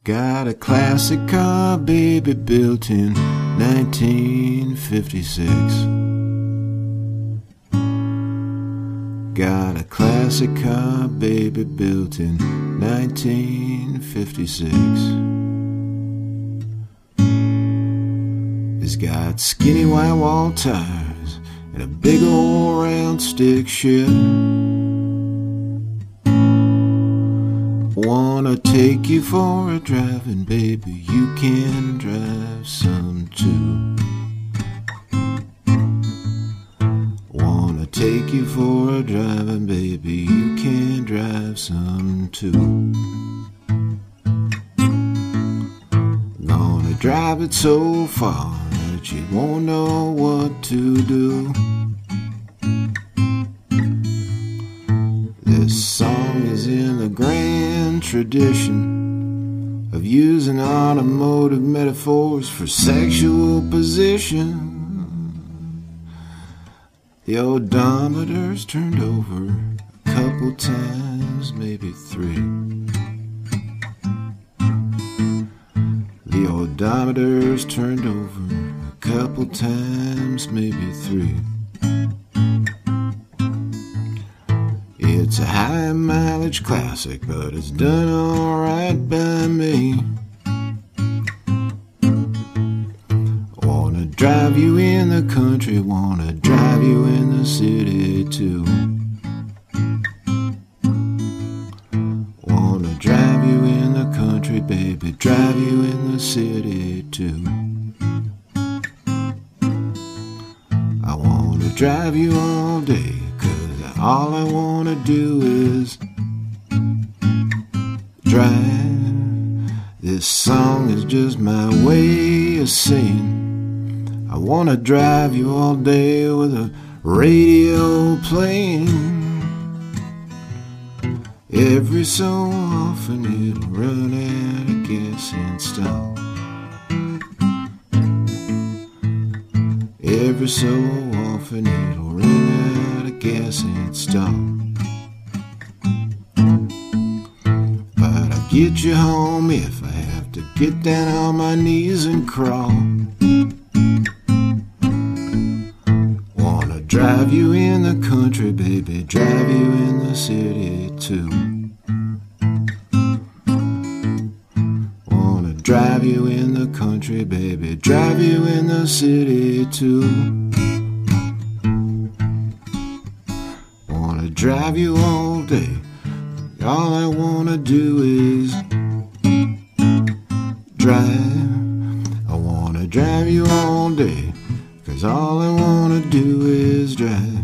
Got a classic car, baby, built in 1956. Got a classic car, baby, built in 1956. It's got skinny white wall tires and a big old round stick shift. Wanna take you for a driving, baby, you can drive some too. Wanna take you for a driving, baby, you can drive some too. Gonna drive it so far that you won't know what to do. This song is in the grand tradition of using automotive metaphors for sexual position. The odometer's turned over a couple times, maybe three. The odometer's turned over a couple times, maybe three. It's a high mileage classic, but it's done alright by me. Wanna drive you in the country, wanna drive you in the city too. Wanna drive you in the country, baby, drive you in the city too. I wanna drive you all day, all I wanna do is drive. This song is just my way of saying I wanna drive you all day with a radio playing. Every so often it'll run out of gas and stop. Every so often it'll run out of gas and stop. But I'll get you home if I have to get down on my knees and crawl. Wanna drive you in the country, baby, drive you in the city too. Wanna drive you in the country, baby, drive you in the city too. Wanna drive you all day, all I wanna do is drive. I wanna drive you all day, 'cause all I wanna do is drive.